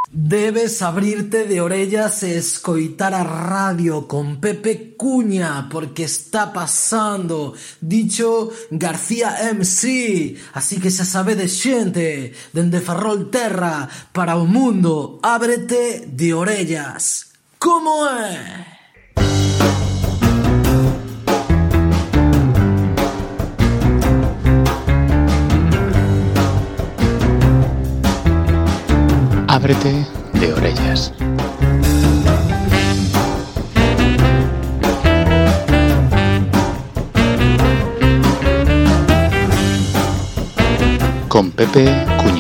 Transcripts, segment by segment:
Debes abrirte de orellas e escoitar a radio con Pepe Cuña, porque está pasando dicho García MC. Así que xa sabedes, xente, dende Ferrolterra para o mundo, ábrete de orellas. Como é? Ábrete de orellas. Con Pepe Cuña.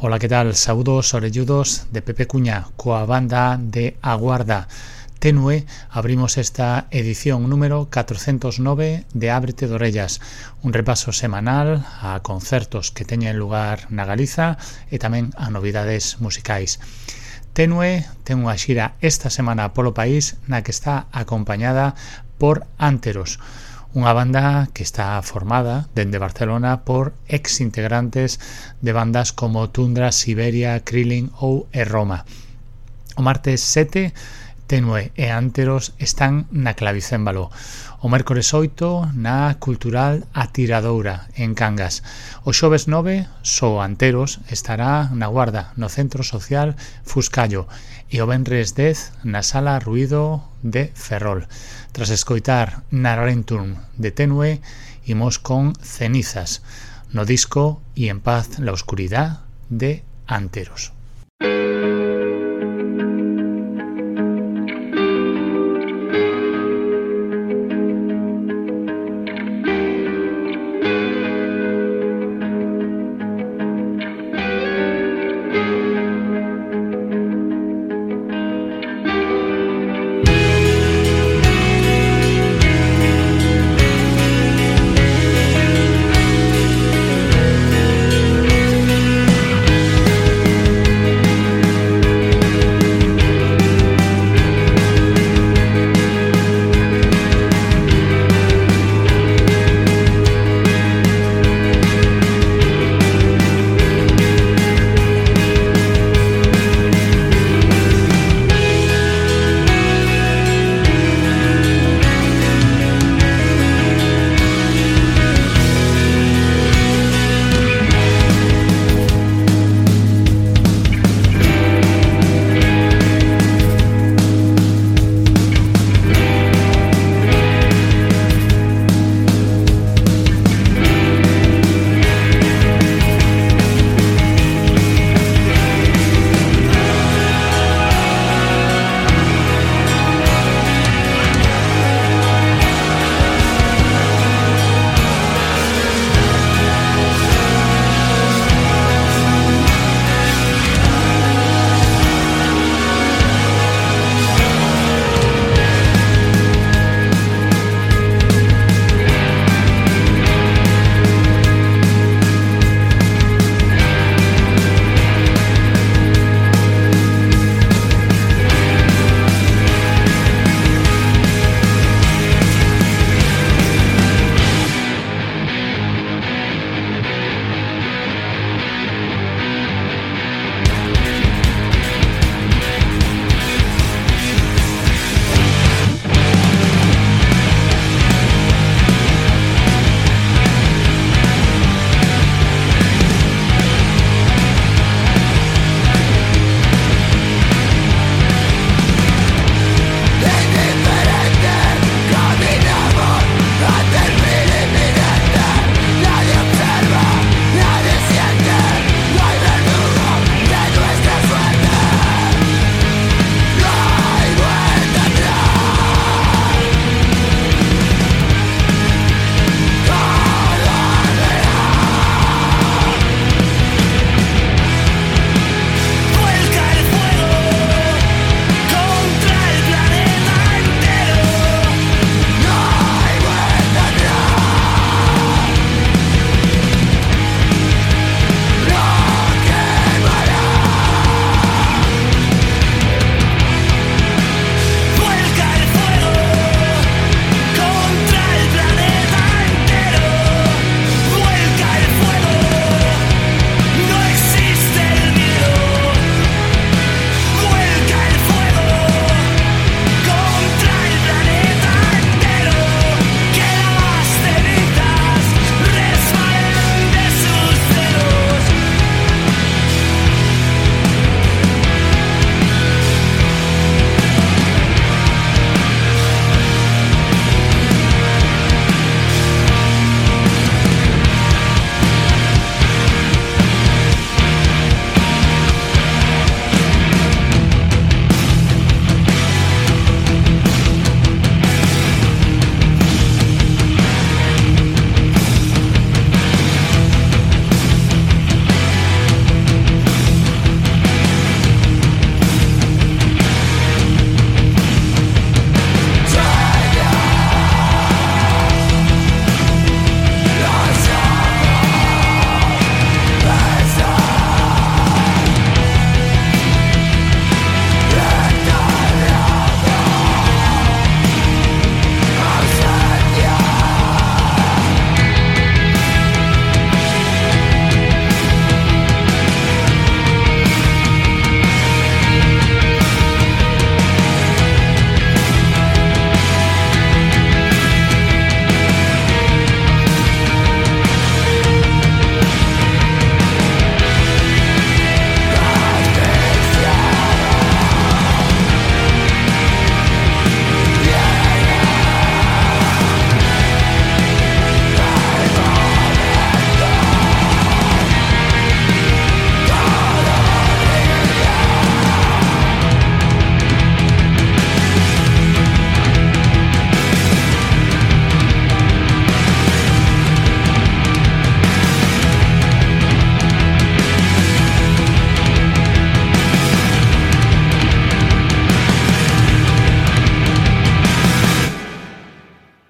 Ola, que tal? Saúdos orelludos de Pepe Cuña coa banda de Aguarda. Tenue, abrimos esta edición número 409 de Ábrete de Orellas, un repaso semanal a concertos que teñen lugar na Galiza e tamén a novidades musicais. Tenue ten unha xira esta semana polo país na que está acompañada por Anteros, unha banda que está formada dende Barcelona por ex-integrantes de bandas como Tundra, Siberia, Krillin ou Roma. O martes 7, Tenue e Anteros están na Clavicémbalo. O mércores 8 na Cultural A Tiradoura, en Cangas. O xoves 9, só Anteros estará na Guarda, no Centro Social Fuscallo. E o venres 10 na Sala Ruido de Ferrol. Tras escoitar Narentum de Tenue, imos con Cenizas, no disco Y en paz la oscuridad de Anteros.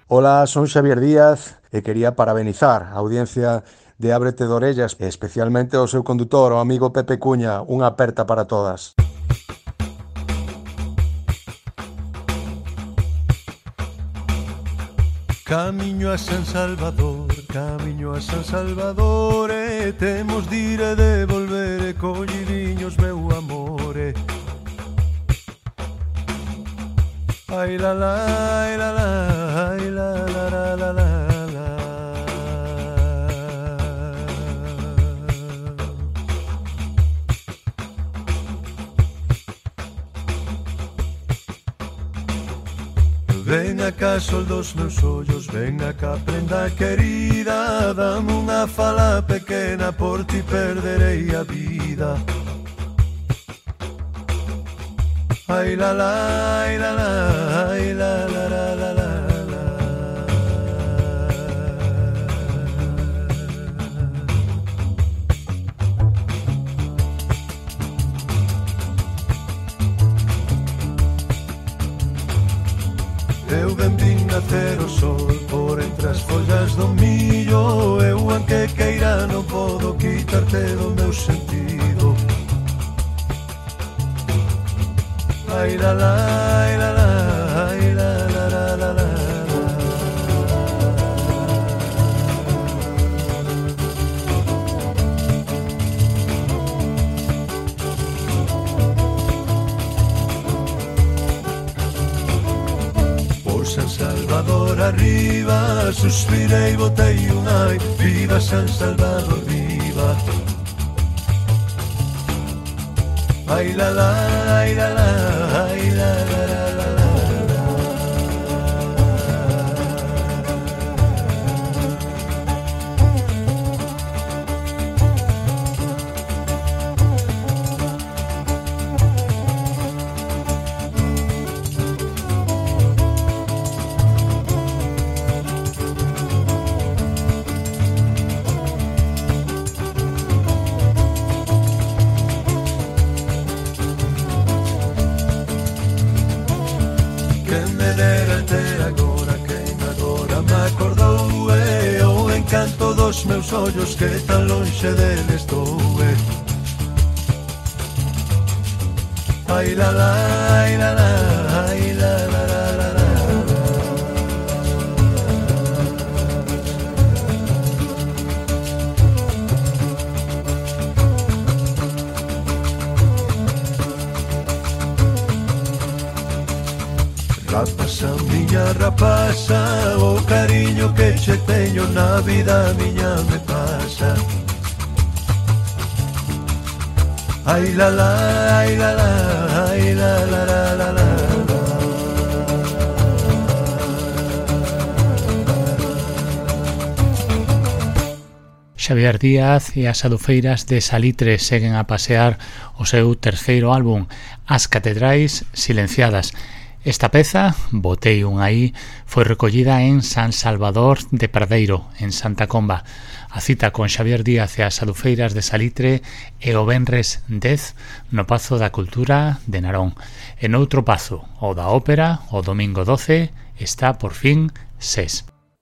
Ola, son Xavier Díaz e quería parabenizar a audiencia de Ábrete de Orellas, e especialmente ao seu condutor, o amigo Pepe Cuña. Unha aperta para todas. Camiño a San Salvador, e temos de ir e de volver, e collidiños meu amore. Ai la la, ai la la, ai la la la la la la. Ven acá, sol dos meus ollos, ven acá, prenda querida, dame unha fala pequena, por ti perderei a vida. Ai la la, ai la la, ai la la la la la la. Eu ben vin nacer o sol por entre as follas do millo, eu anque queira non podo quitarte do meu sentido. Ai la la, ai la la, ai la la la la la. Por San Salvador arriba suspirei, botei un ai, viva San Salvador, viva. Ai la la, ai la la, ai la la la la la. Canto dos meus ollos que tan lonxe del estou. Ai la la, ai la la, ai la la la la la. Rapaza, miña rapaza, o cariño que che teño na vida miña me pasa. Ai la la, ai la la, ai la la la la la. Xavier Díaz e as adufeiras de Salitre seguen a pasear o seu terceiro álbum, As Catedrais Silenciadas. Esta peza, Botei un aí, foi recollida en San Salvador de Pardeiro, en Santa Comba. A cita con Xavier Díaz e as adufeiras de Salitre e o venres 10 no Pazo da Cultura de Narón. En outro pazo, o da Ópera, o domingo 12, está por fin SES.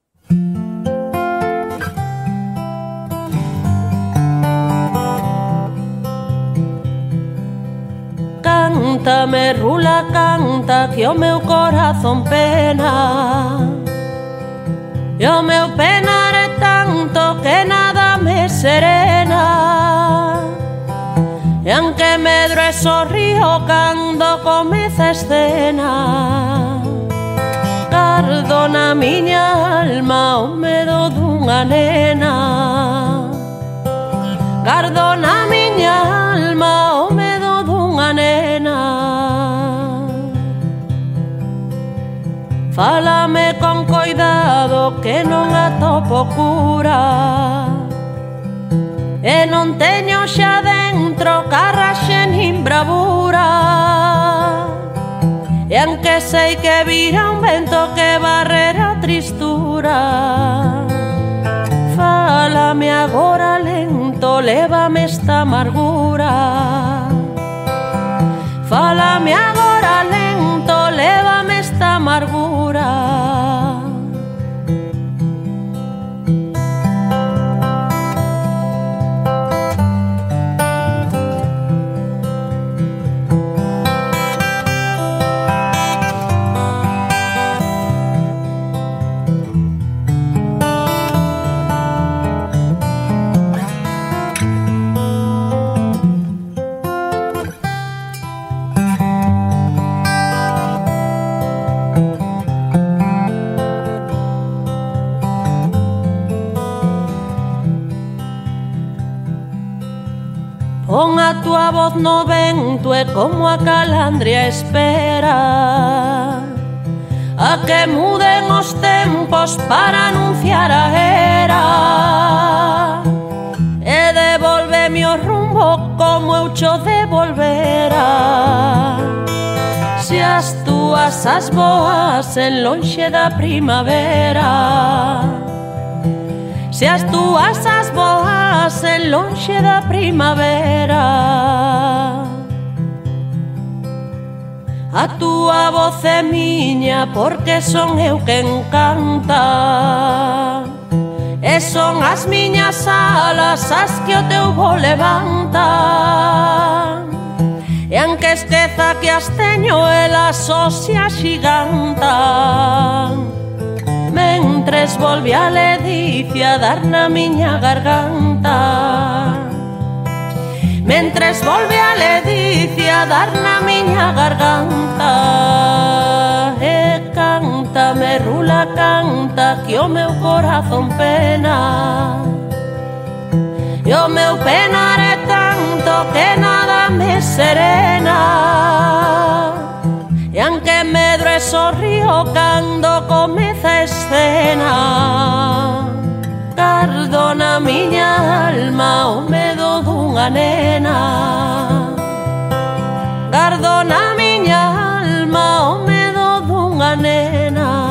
Cántame, rula, canta, que o meu corazón pena. E o meu penar é tanto que nada me serena. E aunque medro e sorrío cando comeza a escena, gardo na miña alma o medo dunha nena. Gardo na miña alma o medo dunha nena. Fálame con coidado que non atopo cura, e non teño xa dentro carraxe nin bravura. E aunque sei que vira un vento que barrera a tristura, fálame agora lento, lévame esta amargura. Fálame agora lento, lévame esta amargura. voz no vento é como a calandria espera a que muden os tempos para anunciar a era e devolveme o rumbo como eu cho devolvera se as túas as boas en lonxe da primavera se as túas as boas en lonxe da primavera a túa voz é miña porque son eu quen canta e son as miñas alas as que o teu voo levanta e aunque esqueza que as teño elas só se axigantan mentres volve a ledicia dar na miña garganta mentres volve a ledicia dar na miña garganta e canta, me rula canta que o meu corazón pena e o meu penar é tanto que nada me serena e aunque medro e sorrío cando comeza a escena gardo na miña alma o medo dunha nena gardo na miña alma o medo dunha nena.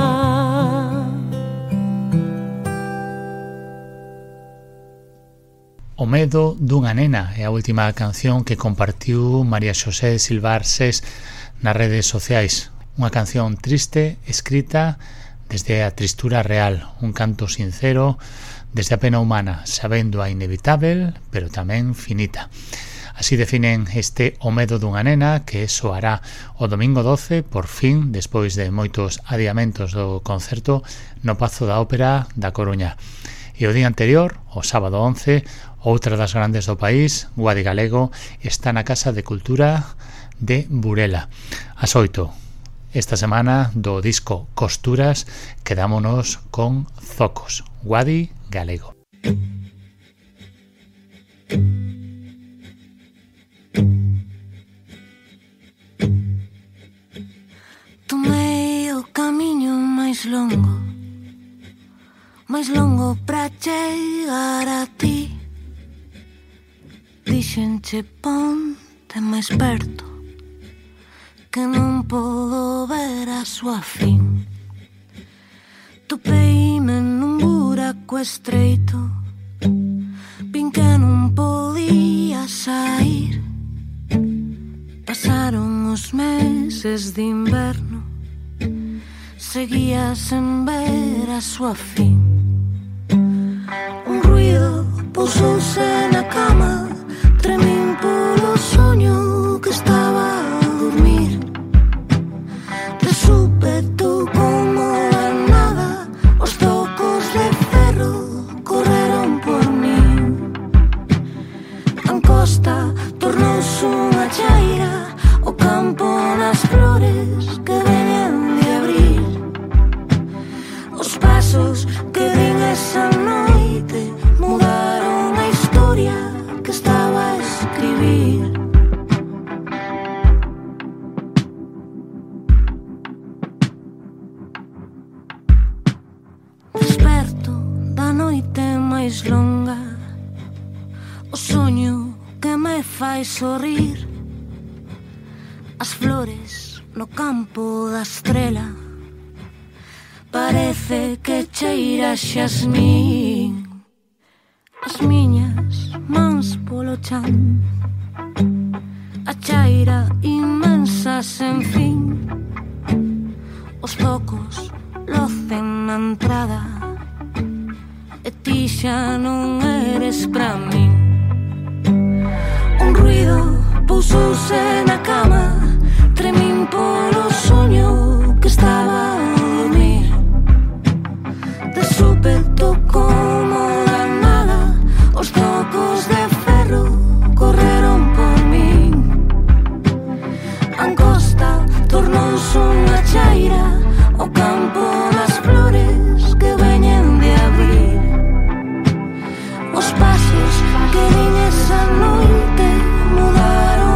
O medo dunha nena é a última canción que compartiu María Xosé Silva Arsés nas redes sociais. Unha canción triste, escrita desde a tristura real, un canto sincero desde a pena humana, sabendo a inevitável, pero tamén finita. Así definen este O medo dunha nena, que soará o domingo 12, por fin, despois de moitos adiamentos do concerto no Pazo da Ópera da Coruña. E o día anterior, o sábado 11, outra das grandes do país, Guadi Galego, está na Casa de Cultura de Burela. As 8. Esta semana do disco Costuras quedámonos con Zocos, Guadi Galego. Tomei o camiño máis longo pra chegar a ti. Dixenche ponte máis perto, que non podo ver a súa fin. Topeime nun buraco estreito, vin que non podía sair. Pasaron os meses de inverno, seguía sen ver a súa fin. Un ruido pusouse na cama, tremín polo soño que estaba a dormir. De súpeto como a nada, os tocos de ferro correron por min. A encosta tornouse unha chaira, o campo nas flores que veñen de abril. Os pasos que din esa noite mudaron a historia que estaba a escribir. Desperto da noite máis longa, o soño que me fai sorrir. As flores no campo da estrela, parece que cheira xasmín. As miñas mans polo chan, a chaira inmensa sen fin. Os tocos locen na entrada, e ti xa non eres pra min. Un ruido pusouse na cama, tremín polo soño que estaba a dormir. De súpeto como da nada, os tocos de ferro correron por min. A encosta tornouse unha chaira, o campo das flores que veñen de abril. Os pasos que din esa noite mudaron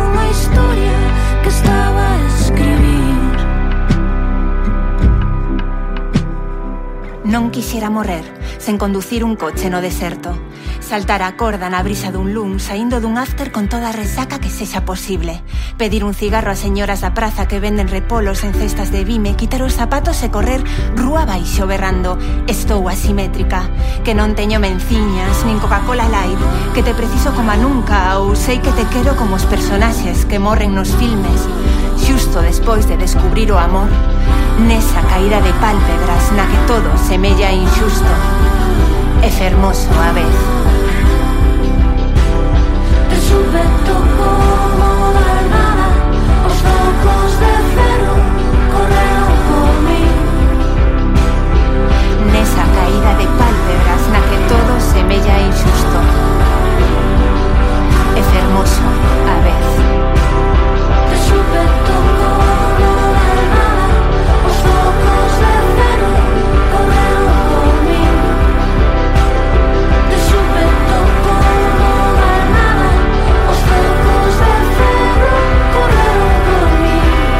Non quixera morrer sen conducir un coche no deserto, saltar a corda na brisa dun lum, saindo dun after con toda a resaca que sexa posible, pedir un cigarro ás señoras da praza que venden repolos en cestas de vime, quitar os zapatos e correr rúa baixo berrando estou asimétrica, que non teño menciñas nin Coca-Cola Light, que te preciso como a nunca ou sei que te quero como os personaxes que morren nos filmes, xusto despois de descubrir o amor, nesa caída de pálpebras na que todo semella injusto e fermoso a vez. De súpeto como dar nada, os focos de ferro correron por mí. Nesa caída de pálpebras na que todo semella injusto e fermoso a vez. De súpeto como dar nada, os focos de ferro correron por mí. De súpeto como dar nada, os focos de ferro correron por mí.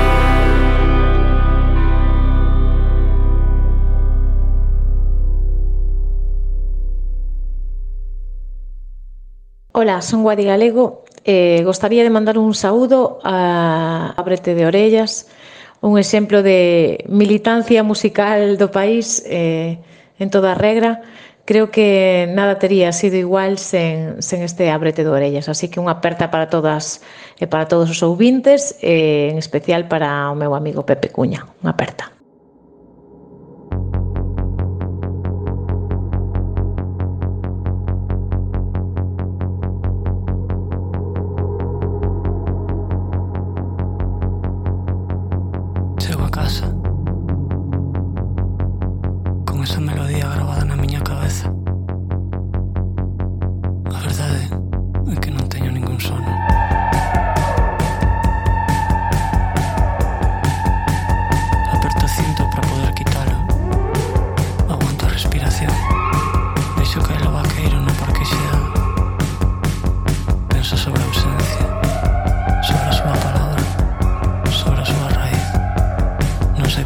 Hola, son Guadi Galego. Gostaría de mandar un saúdo a Ábrete de Orellas, un exemplo de militancia musical do país en toda regra. Creo que nada tería sido igual sen este Ábrete de Orellas, así que unha aperta para todas e para todos os ouvintes, en especial para o meu amigo Pepe Cuña. Unha aperta. Chego a casa con esa melodía grabada na miña cabeza. A verdade é que non teño ningún sono. Aperto o cinto para poder quitalo. Aguanto a respiración. Deixo caer o vaqueiro no parquexeado. Penso sobre a ausencia, sobre a súa palabra, sobre a súa raíz. Non sei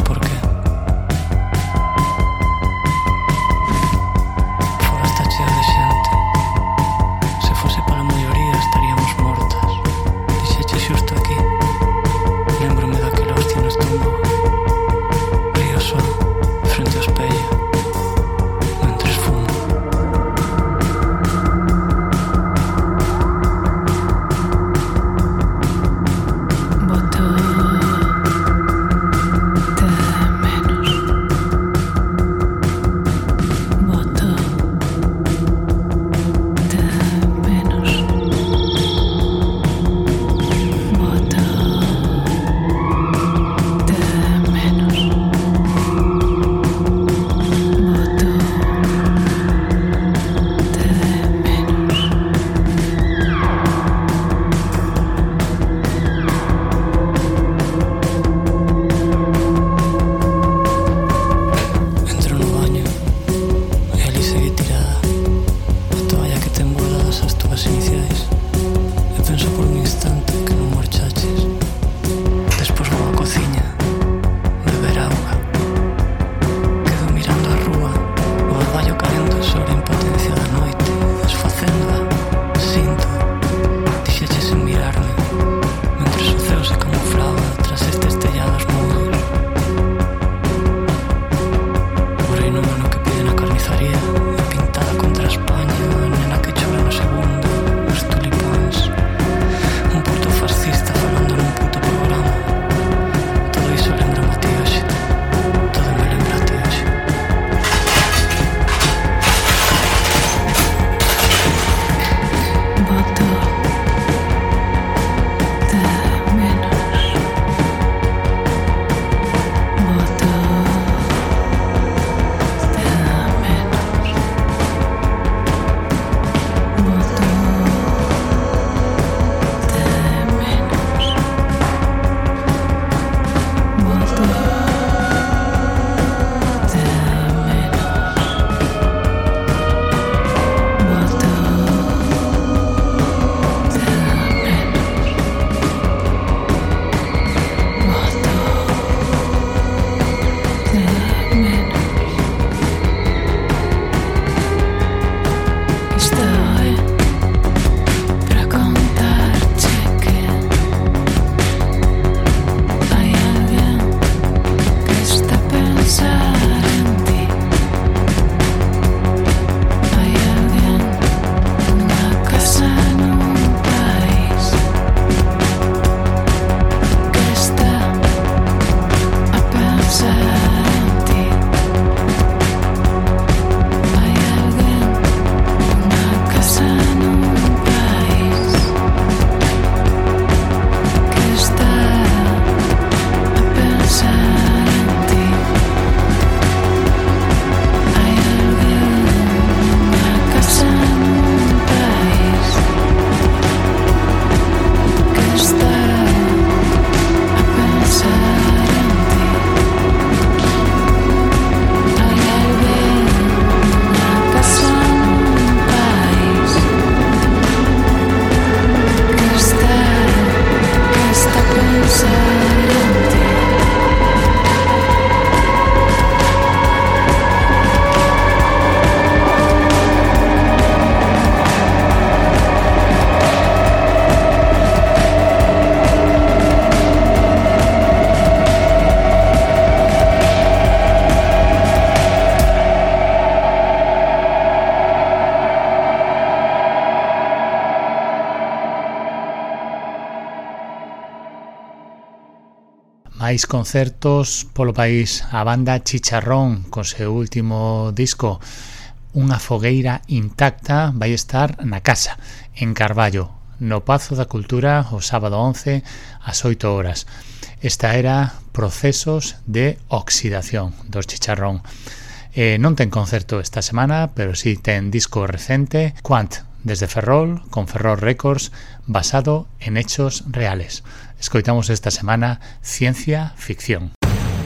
Máis concertos polo país. A banda Chicharrón, co seu último disco Unha fogueira intacta, vai estar na casa, en Carballo, no Pazo da Cultura, o sábado 11 ás 8 horas. Esta era Procesos de Oxidación dos Chicharrón. Non ten concerto esta semana, pero sí ten disco recente, Quant, desde Ferrol, con Ferrol Records, basado en hechos reales. Escoitamos esta semana Ciencia Ficción.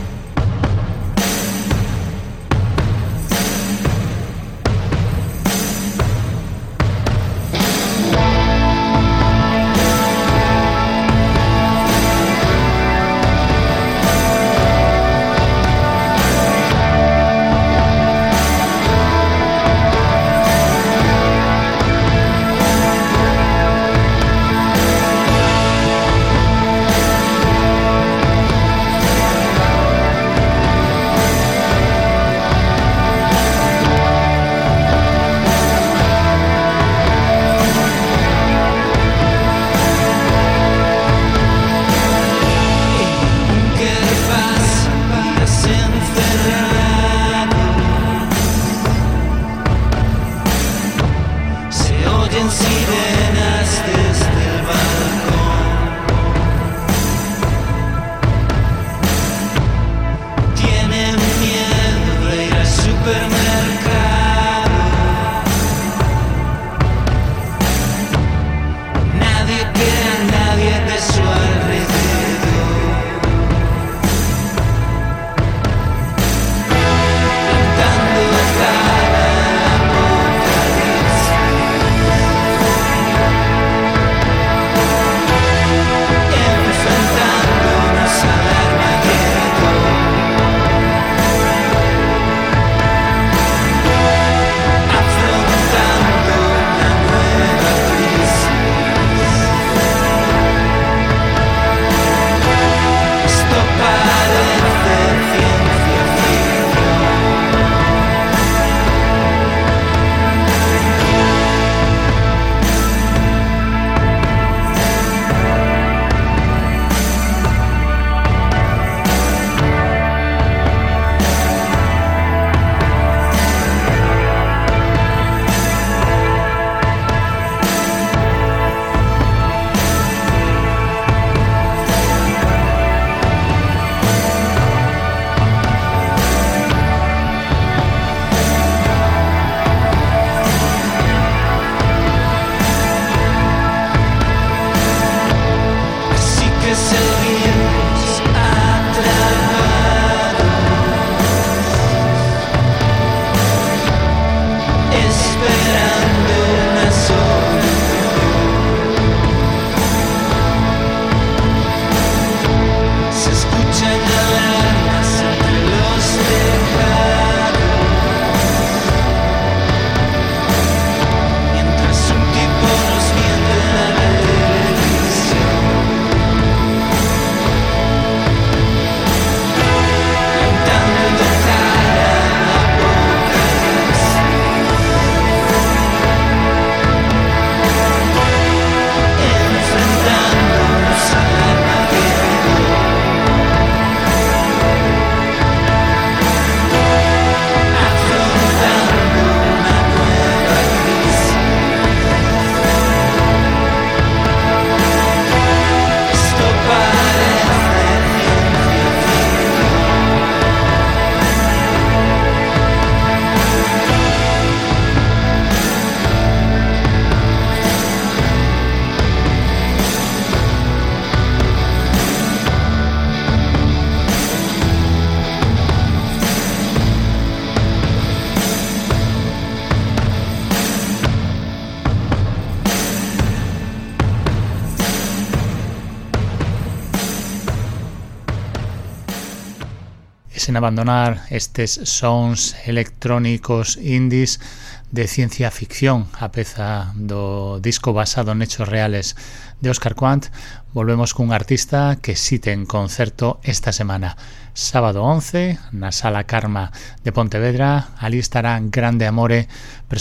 sen abandonar estes sons electrónicos indies de ciencia ficción, a peza do disco basado en hechos reales de Óscar Quant. Volvemos cun artista que si ten concerto esta semana, sábado 11 na Sala Karma de Pontevedra. Ali estará Grande Amore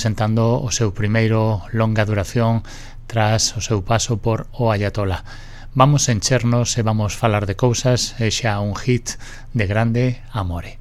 presentando o seu primeiro longa duración tras o seu paso por O Ayatola. Vamos enchernos e vamos falar de cousas e xa un hit de Grande Amore.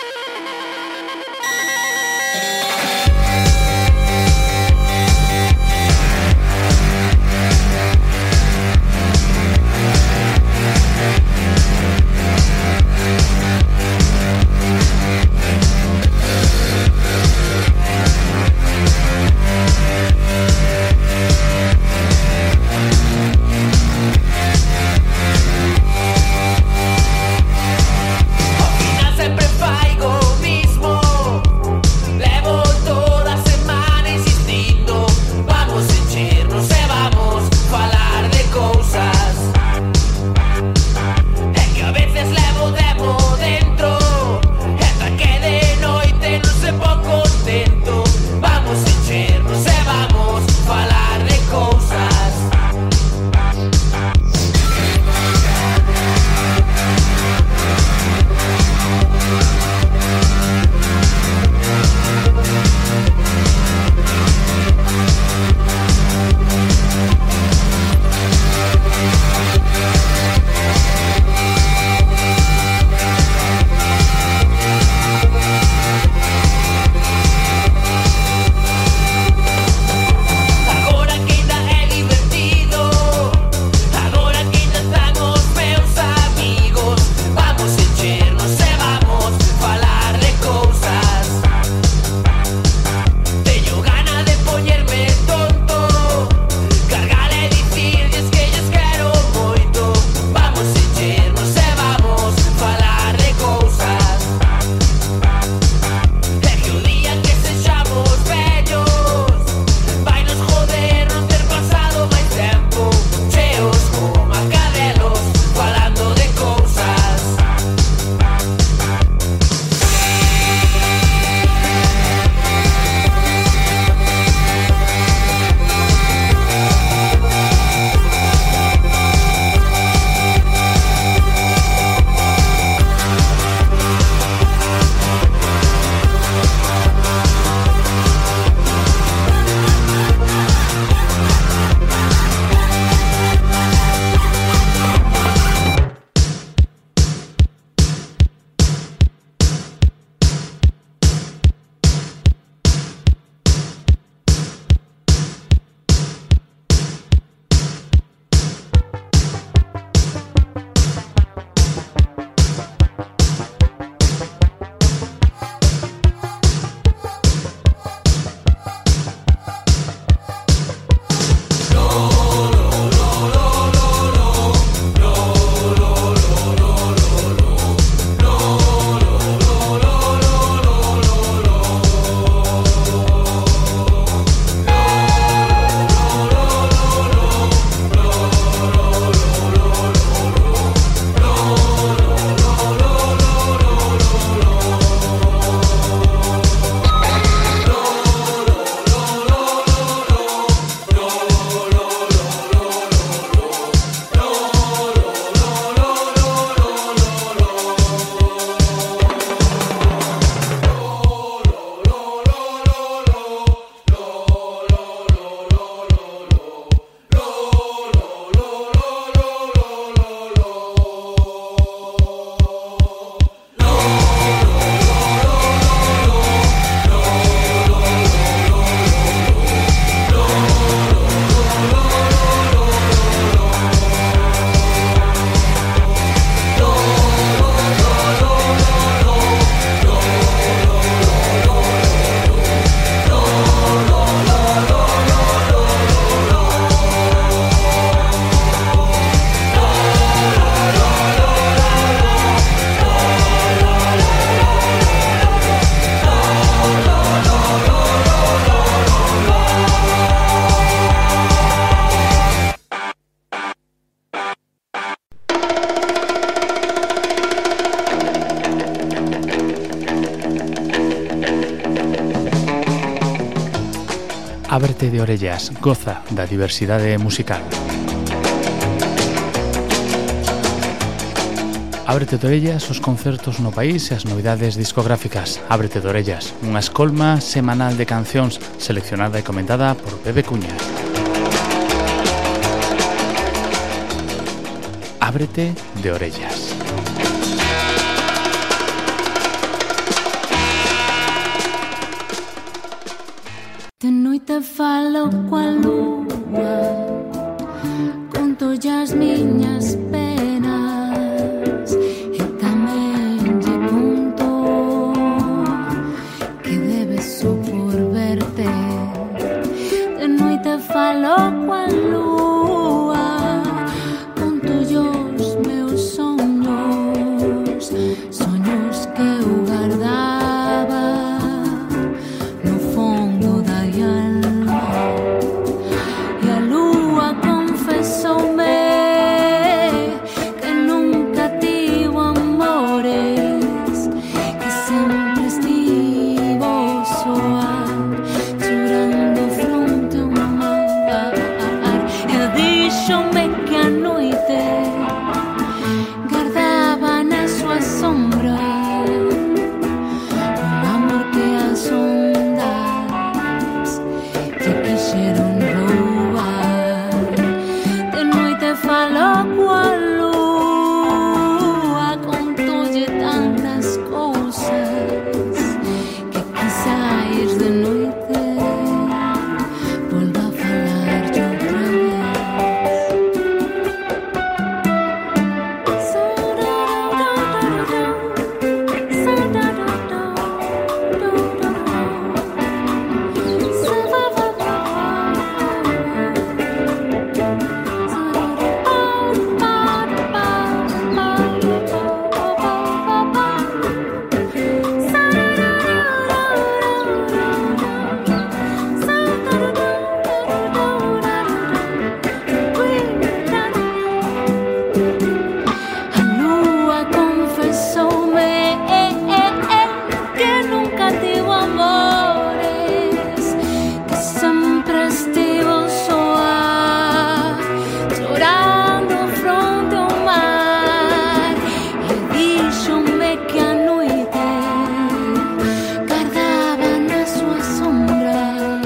Ábrete de orellas, goza da diversidade musical. Ábrete de orellas os concertos no país e as novidades discográficas. Ábrete de orellas, unha escolma semanal de cancións seleccionada e comentada por Pepe Cuña. Ábrete de orellas. De noite falo coa lúa, conto as miñas penas e tamén lle conto que debes só por verte. De noite falo coa lúa, conto os meus sonhos, sonhos que eu guardaba no fundo da alma. E a lúa confesoume que nunca tivo amores, que sempre estivo soa, chorando fronte ao mar. E díxome que a noite guardaba na súa sombra un amor que as ondas lle quixeron roubar. De noite falo coa lúa, contolle tantas cousas que quizais de noite volva a falar outra vez. A lúa confesoume que nunca tivo amores, que sempre estivo soa, chorando fronte ao mar. E díxome que a noite guardaba na súa sombra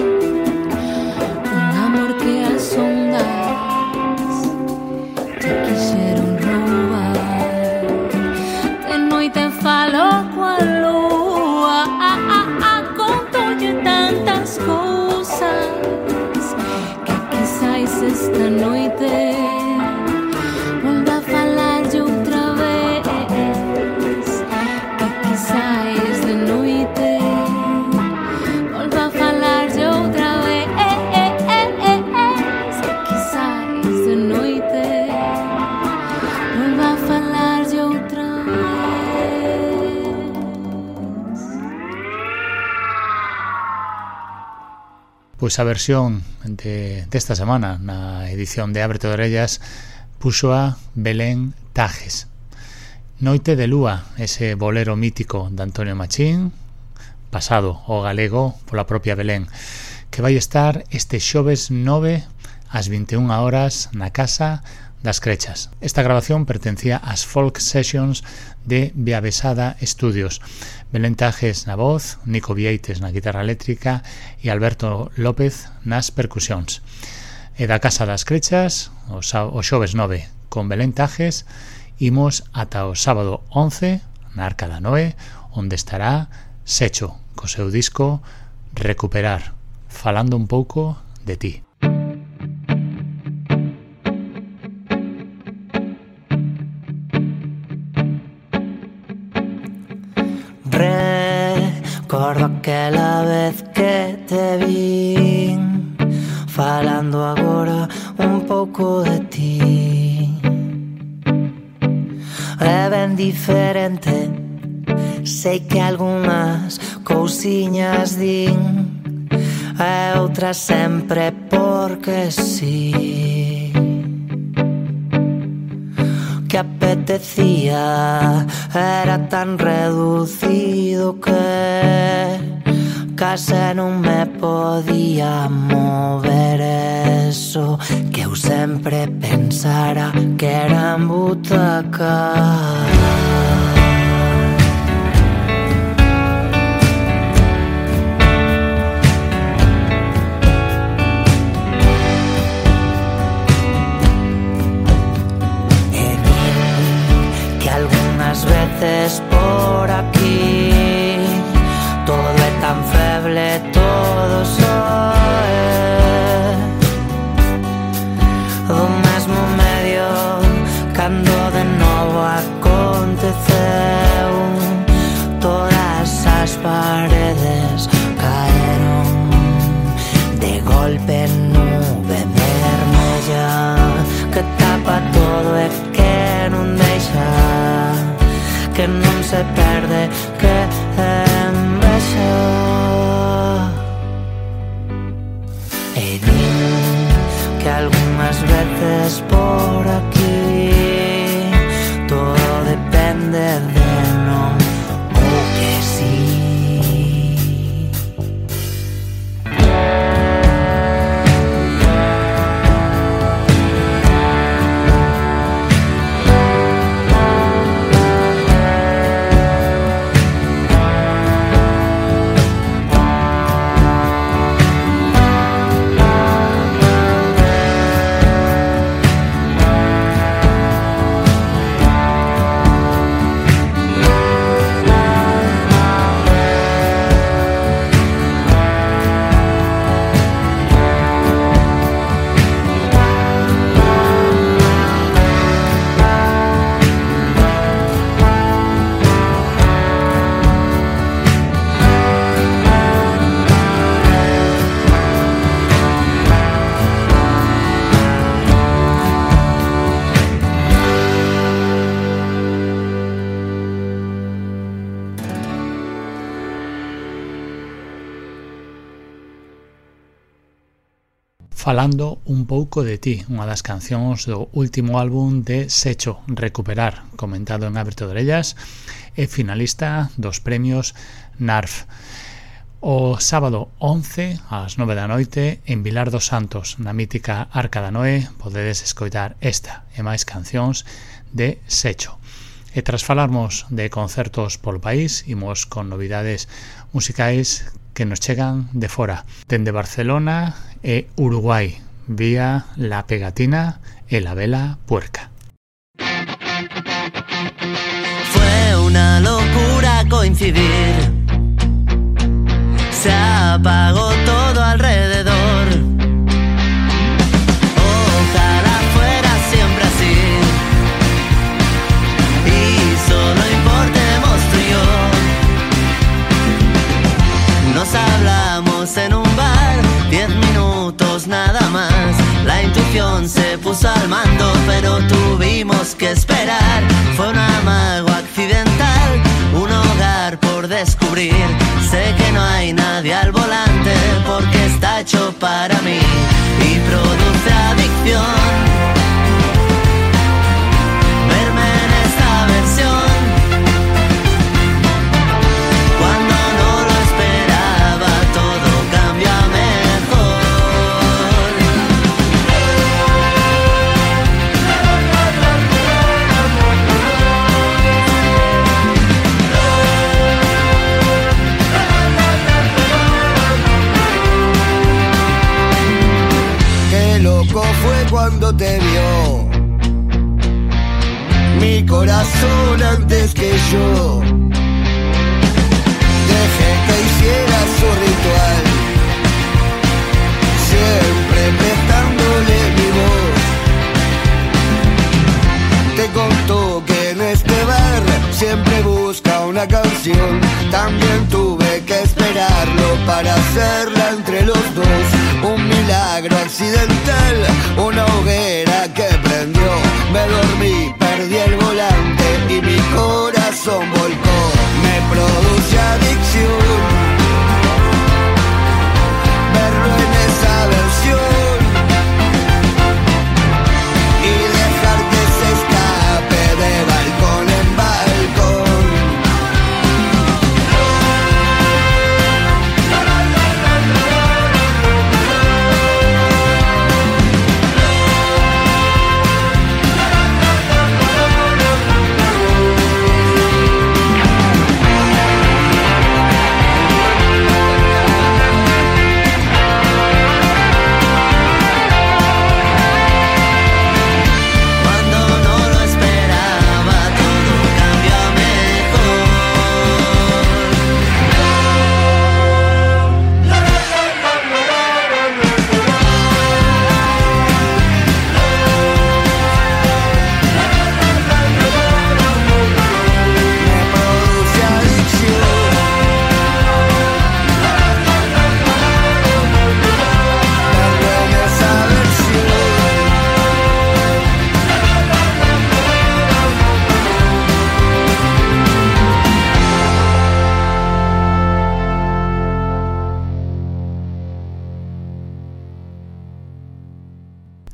un amor que as ondas lle quixeron roubar. De noite falo coa lúa, contolle tantas cousas que quizais esta noite volva a falarlle outra vez. Que quizais de noite volva a falarlle outra vez. Que quizais de noite volva a falarlle outra vez. Pois a versión desta semana na edición de Ábrete de Orellas puxo a Belén Tajes. Noite de Lúa, ese bolero mítico de Antonio Machín, pasado ao galego pola propia Belén, que vai estar este xoves 9 ás 21 horas na Casa das Crechas. Esta grabación pertencía ás Folk Sessions de Beavesada Studios. Belén Tajes na voz, Nico Vieites na guitarra eléctrica e Alberto López nas percusións. E da Casa das Crechas, o xoves 9 con Belén Tajes, imos ata o sábado 11 na Arca da Noé, onde estará Secho co seu disco Recuperar, falando un pouco de ti. Recordo aquela vez que te vin falando agora un pouco de ti. É ben diferente, sei que algunhas cousiñas din e outras sempre porque sí. Que apetecía era tan reducido que case non me podía mover. Eso que eu sempre pensara que era en butaca. por aquí. Todo é tan feble, todo só é do mesmo medio. Cando de novo aconteceu, todas as paredes caeron de golpe. Nube vermella que tapa todo e que non deixa, que non se perde, que envexa. E din que algunhas veces por aquí todo depende de non ou que sí. Falando un pouco de ti, unha das cancións do último álbum de Secho, Recuperar, comentado en Ábrete de Orellas, e finalista dos premios NARF. O sábado 11 ás 9 da noite en Vilar dos Santos, na mítica Arca da Noé, podedes escoitar esta e máis cancións de Secho. E tras falarmos de concertos polo país, imos con novidades musicais que nos chegan de fora, dende Barcelona e Uruguai, vía La Pegatina e La Vela Puerca. Fue una locura coincidir, se apagó todo alrededor. Ojalá fuera siempre así y solo importemos tú y yo. Nos hablamos en un bar, 10 minutos nada más. La intuición se puso al mando, pero tuvimos que esperar. Fue un amago accidental, un hogar por descubrir. Sé que no hay nadie al volante porque está hecho para mí y produce adicción. Verme en esta versión cuando te vio mi corazón antes que yo. Dejé que hiciera su ritual, siempre prestándole mi voz. Te contó que en este bar siempre busca una canción. También tuve que esperarlo para hacerla entre los dos. Un milagro accidental, una hoguera que prendió. Me dormí, perdí el volante y mi corazón volcó. Me produce adicción verlo en esa versión y dejar que se escape de balcón en balcón.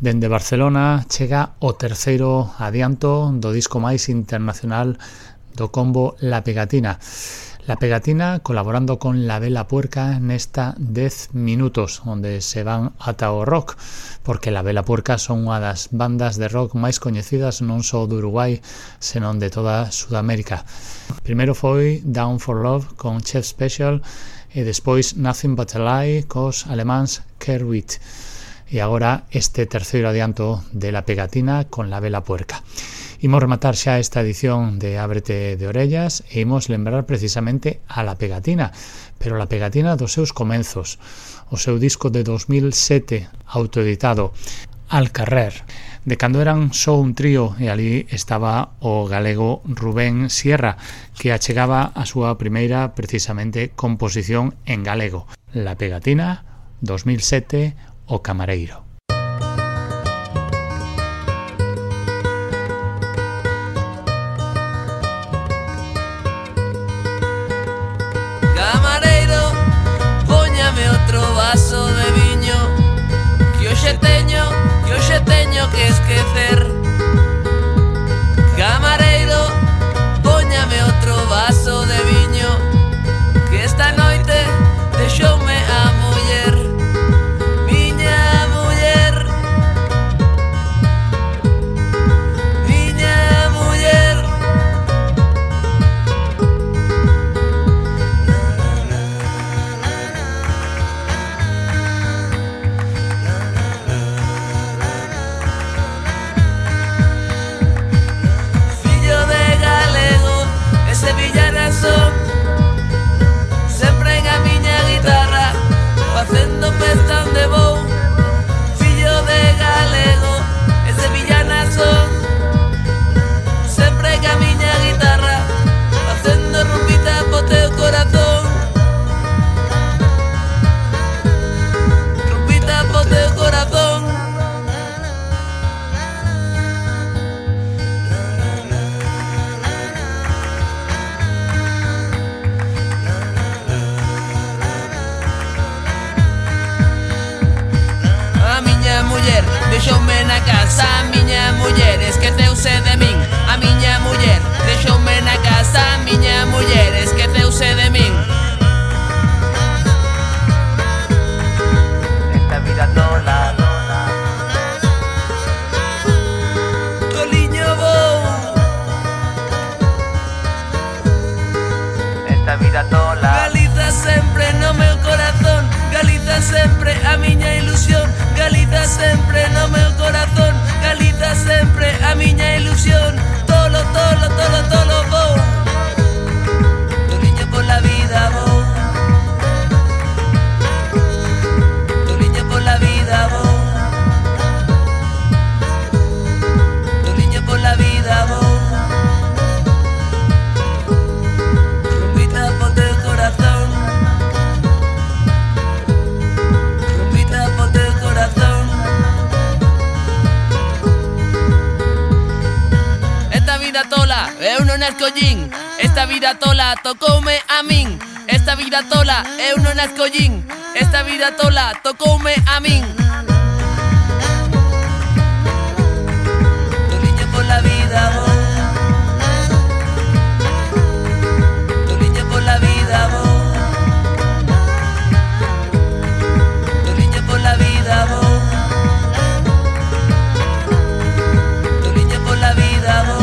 Dende Barcelona chega o terceiro adianto do disco máis internacional do combo La Pegatina. La Pegatina colaborando con La Vela Puerca nesta 10 minutos, onde se van ata o rock, porque La Vela Puerca son unha das bandas de rock máis coñecidas non só do Uruguai, senón de toda Sudamérica. Primeiro foi Down for Love con Chef Special e despois Nothing But a Lie cos alemáns Kerwit. E agora este terceiro adianto de La Pegatina con La Vela Puerca. Imos rematar xa esta edición de Ábrete de Orellas e imos lembrar precisamente a La Pegatina, pero La Pegatina dos seus comenzos, o seu disco de 2007 autoeditado, Al Carrer, de cando eran só un trío, e ali estaba o galego Rubén Sierra, que achegaba a súa primeira precisamente composición en galego, La Pegatina 2007, O Camareiro. Camareiro, póñame outro vaso de viño, que hoxe teño que esquecer. Camareiro, póñame outro vaso de viño, que esta noite deixoume a muller. Sempre en a miña guitarra, facendo pestán de vou. Fillo de galego e sevillana son. Sempre en a miña guitarra, facendo rumbita po teu corazón. Rumbita po teu corazón. Muller, deixoume na casa, a miña muller esqueceuse de min. A miña muller, deixoume na casa, a miña muller esqueceuse de min. Esta vida tola, Toliño vou. Esta vida tola, Galiza sempre no meu corazón, Galiza sempre a miña ilusión, Galiza sempre no meu corazón, Galiza sempre a miña ilusión. Tolo, tolo, tolo, tolo vou, Toliño por la vida vou, Toliño por la vida vou, Toliño por la vida vou. Rumbita por teu corazón, rumbita por teu corazón. Esta vida tola, eu non escollín. Esta vida tola tocoume a min. Esta vida tola, eu non escollín. Esta vida tola tocoume a min. Toliño por la vida vou, Toliño por la vida vou, Toliño por la vida vou, Toliño por la vida vou.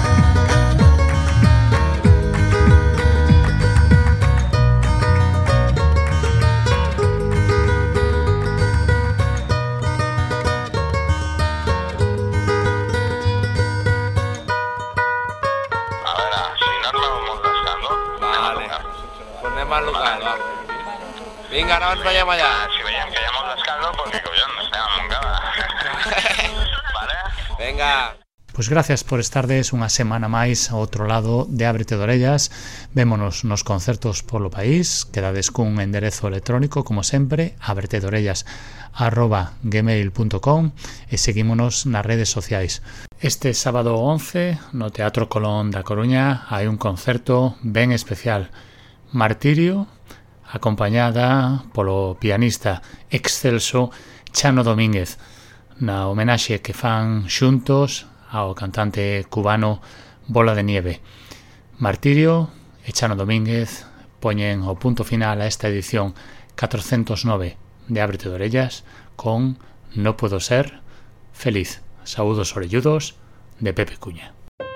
Más local, va. Vinga, ara ens veiem allà. Si veiem que hi ha molt d'escàndol, pues que collons, estem a Montcada. Vale? Venga. Pois gracias por estardes unha semana máis ao outro lado de Ábrete de Orellas. Vémonos nos concertos polo país. Quedades cun enderezo electrónico, como sempre, abretedorellas@gmail.com, e seguímonos nas redes sociais. Este sábado 11, no Teatro Colón da Coruña, hai un concerto ben especial. Martirio, acompañada polo pianista excelso Chano Domínguez. na homenaxe que fan xuntos ao cantante cubano Bola de Nieve. Martirio e Chano Domínguez poñen o punto final a esta edición 409 de Ábrete de Orellas con No puedo ser feliz. Saúdos orelludos de Pepe Cuña.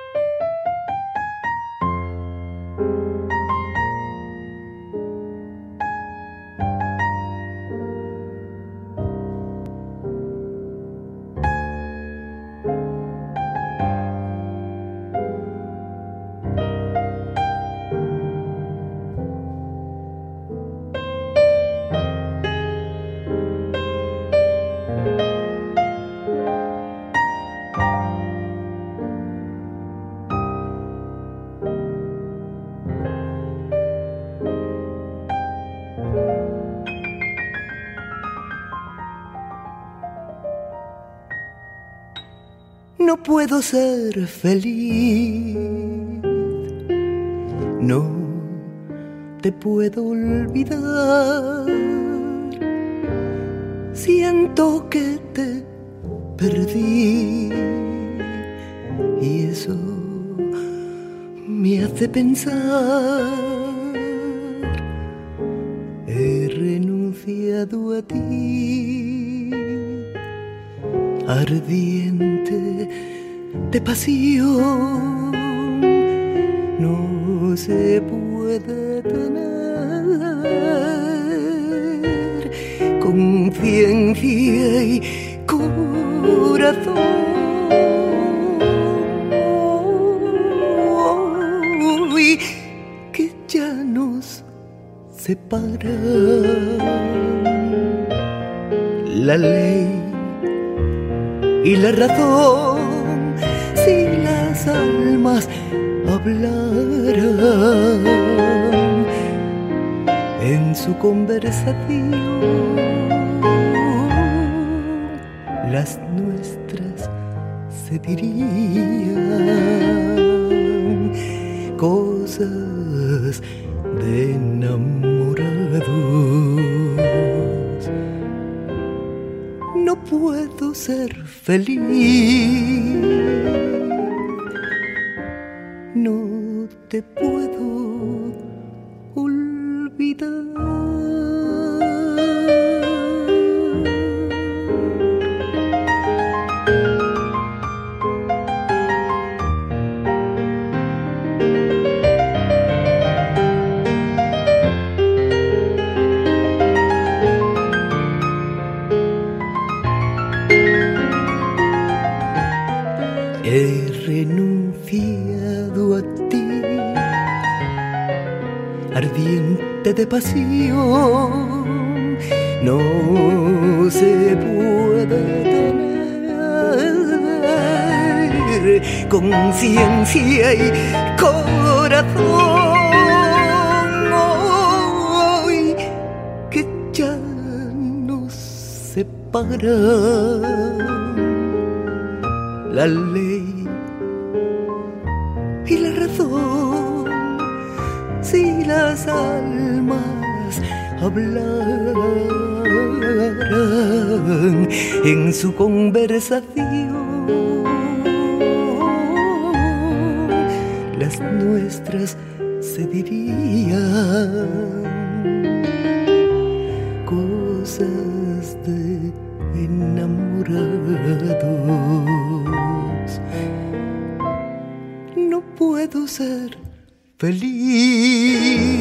No puedo ser feliz, no te puedo olvidar. Siento que te perdí y eso me hace pensar. He renunciado a ti, ardiente de pasión, no se puede tener conciencia y corazón. Y que ya nos separan la ley y la razón. Si las almas hablaran en su conversación, las nuestras se dirían cosas de enamorados. No puedo ser feliz, no te puedo olvidar. He renunciado a ti, ardiente de pasión, no se puede tener conciencia y corazón. Hoy que ya nos separan la ley y la razón. Si las almas hablaran en su conversación, las nuestras se dirían cosas de enamorados. No puedo ser feliz,